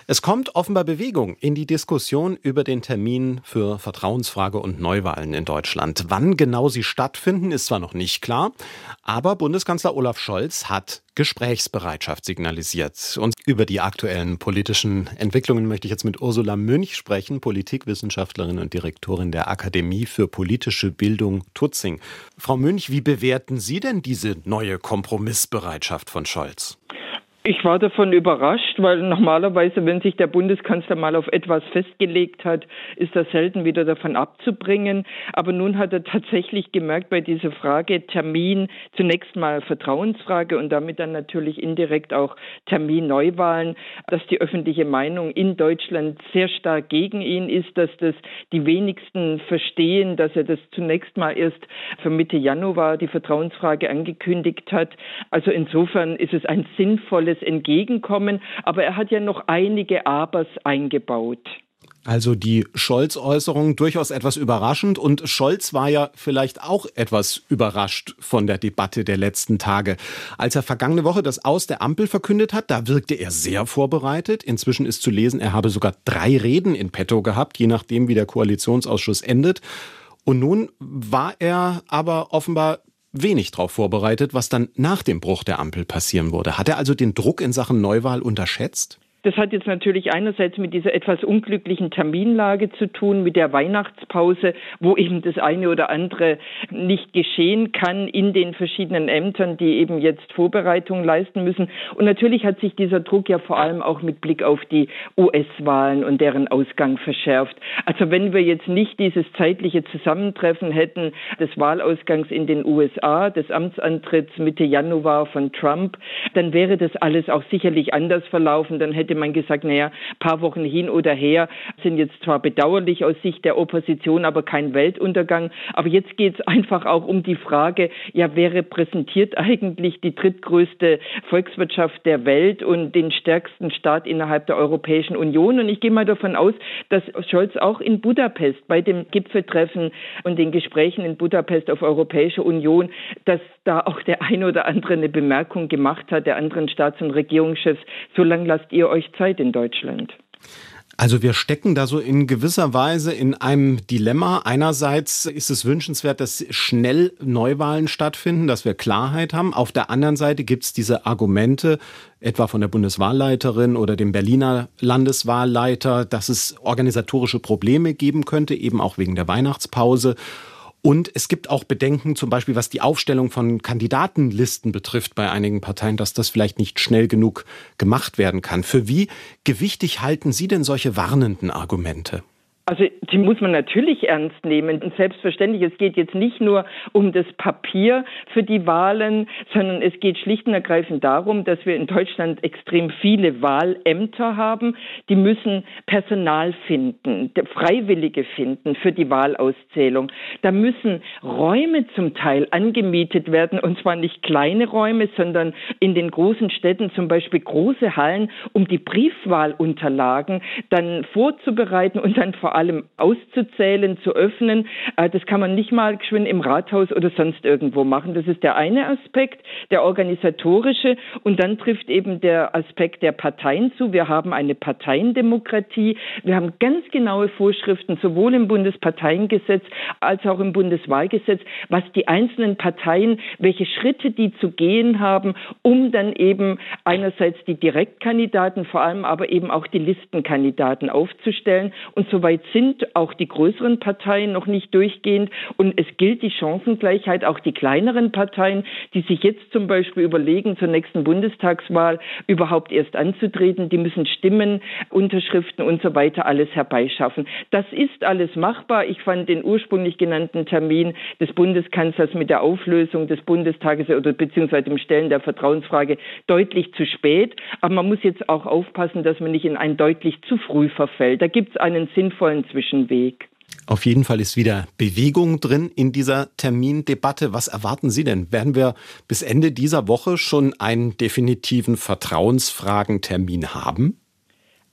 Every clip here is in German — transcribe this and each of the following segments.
Es kommt offenbar Bewegung in die Diskussion über den Termin für Vertrauensfrage und Neuwahlen in Deutschland. Wann genau sie stattfinden, ist zwar noch nicht klar, aber Bundeskanzler Olaf Scholz hat Gesprächsbereitschaft signalisiert. Und über die aktuellen politischen Entwicklungen möchte ich jetzt mit Ursula Münch sprechen, Politikwissenschaftlerin und Direktorin der Akademie für politische Bildung Tutzing. Frau Münch, wie bewerten Sie denn diese neue Kompromissbereitschaft von Scholz? Ich war davon überrascht, weil normalerweise, wenn sich der Bundeskanzler mal auf etwas festgelegt hat, ist er selten wieder davon abzubringen. Aber nun hat er tatsächlich gemerkt bei dieser Frage Termin, zunächst mal Vertrauensfrage und damit dann natürlich indirekt auch Termin Neuwahlen, dass die öffentliche Meinung in Deutschland sehr stark gegen ihn ist, dass das die wenigsten verstehen, dass er das zunächst mal erst für Mitte Januar die Vertrauensfrage angekündigt hat. Also insofern ist es ein sinnvolles Entgegenkommen, aber er hat ja noch einige Abers eingebaut. Also die Scholz-Äußerung durchaus etwas überraschend und Scholz war ja vielleicht auch etwas überrascht von der Debatte der letzten Tage. Als er vergangene Woche das Aus der Ampel verkündet hat, da wirkte er sehr vorbereitet. Inzwischen ist zu lesen, er habe sogar 3 Reden in petto gehabt, je nachdem wie der Koalitionsausschuss endet. Und nun war er aber offenbar wenig darauf vorbereitet, was dann nach dem Bruch der Ampel passieren würde. Hat er also den Druck in Sachen Neuwahl unterschätzt? Das hat jetzt natürlich einerseits mit dieser etwas unglücklichen Terminlage zu tun, mit der Weihnachtspause, wo eben das eine oder andere nicht geschehen kann in den verschiedenen Ämtern, die eben jetzt Vorbereitungen leisten müssen. Und natürlich hat sich dieser Druck ja vor allem auch mit Blick auf die US-Wahlen und deren Ausgang verschärft. Also wenn wir jetzt nicht dieses zeitliche Zusammentreffen hätten des Wahlausgangs in den USA, des Amtsantritts Mitte Januar von Trump, dann wäre das alles auch sicherlich anders verlaufen. Dann hätte man gesagt, naja, ein paar Wochen hin oder her sind jetzt zwar bedauerlich aus Sicht der Opposition, aber kein Weltuntergang. Aber jetzt geht es einfach auch um die Frage, ja, wer repräsentiert eigentlich die drittgrößte Volkswirtschaft der Welt und den stärksten Staat innerhalb der Europäischen Union? Und ich gehe mal davon aus, dass Scholz auch in Budapest bei dem Gipfeltreffen und den Gesprächen in Budapest auf Europäischer Union, dass da auch der eine oder andere eine Bemerkung gemacht hat, der anderen Staats- und Regierungschefs, so lange lasst ihr euch Zeit in Deutschland. Also wir stecken da so in gewisser Weise in einem Dilemma. Einerseits ist es wünschenswert, dass schnell Neuwahlen stattfinden, dass wir Klarheit haben. Auf der anderen Seite gibt es diese Argumente, etwa von der Bundeswahlleiterin oder dem Berliner Landeswahlleiter, dass es organisatorische Probleme geben könnte, eben auch wegen der Weihnachtspause. Und es gibt auch Bedenken, zum Beispiel was die Aufstellung von Kandidatenlisten betrifft bei einigen Parteien, dass das vielleicht nicht schnell genug gemacht werden kann. Für wie gewichtig halten Sie denn solche warnenden Argumente? Also die muss man natürlich ernst nehmen. Und selbstverständlich, es geht jetzt nicht nur um das Papier für die Wahlen, sondern es geht schlicht und ergreifend darum, dass wir in Deutschland extrem viele Wahlämter haben. Die müssen Personal finden, Freiwillige finden für die Wahlauszählung. Da müssen Räume zum Teil angemietet werden, und zwar nicht kleine Räume, sondern in den großen Städten zum Beispiel große Hallen, um die Briefwahlunterlagen dann vorzubereiten und dann vor allem auszuzählen, zu öffnen. Das kann man nicht mal geschwind im Rathaus oder sonst irgendwo machen. Das ist der eine Aspekt, der organisatorische. Und dann trifft eben der Aspekt der Parteien zu. Wir haben eine Parteiendemokratie. Wir haben ganz genaue Vorschriften, sowohl im Bundesparteiengesetz als auch im Bundeswahlgesetz, was die einzelnen Parteien, welche Schritte die zu gehen haben, um dann eben einerseits die Direktkandidaten, vor allem aber eben auch die Listenkandidaten aufzustellen. Und soweit sind auch die größeren Parteien noch nicht durchgehend. Und es gilt die Chancengleichheit, auch die kleineren Parteien, die sich jetzt zum Beispiel überlegen, zur nächsten Bundestagswahl überhaupt erst anzutreten, die müssen Stimmen, Unterschriften und so weiter alles herbeischaffen. Das ist alles machbar. Ich fand den ursprünglich genannten Termin des Bundeskanzlers mit der Auflösung des Bundestages oder beziehungsweise dem Stellen der Vertrauensfrage deutlich zu spät. Aber man muss jetzt auch aufpassen, dass man nicht in ein deutlich zu früh verfällt. Da gibt es einen sinnvollen Zwischenweg. Auf jeden Fall ist wieder Bewegung drin in dieser Termindebatte. Was erwarten Sie denn? Werden wir bis Ende dieser Woche schon einen definitiven Vertrauensfragentermin haben?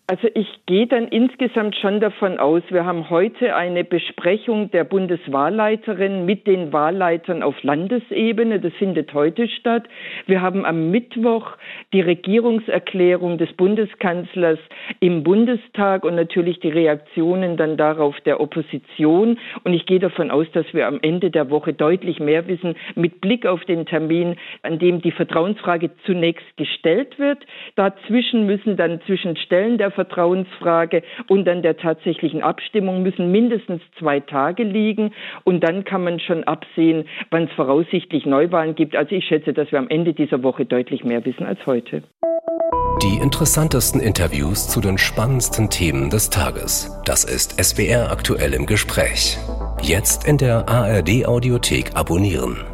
Also ich gehe dann insgesamt schon davon aus, wir haben heute eine Besprechung der Bundeswahlleiterin mit den Wahlleitern auf Landesebene. Das findet heute statt. Wir haben am Mittwoch die Regierungserklärung des Bundeskanzlers im Bundestag und natürlich die Reaktionen dann darauf der Opposition. Und ich gehe davon aus, dass wir am Ende der Woche deutlich mehr wissen, mit Blick auf den Termin, an dem die Vertrauensfrage zunächst gestellt wird. Dazwischen müssen dann zwischen Stellen der Vertrauensfrage und dann der tatsächlichen Abstimmung müssen mindestens 2 Tage liegen und dann kann man schon absehen, wann es voraussichtlich Neuwahlen gibt. Also ich schätze, dass wir am Ende dieser Woche deutlich mehr wissen als heute. Die interessantesten Interviews zu den spannendsten Themen des Tages. Das ist SWR aktuell im Gespräch. Jetzt in der ARD Audiothek abonnieren.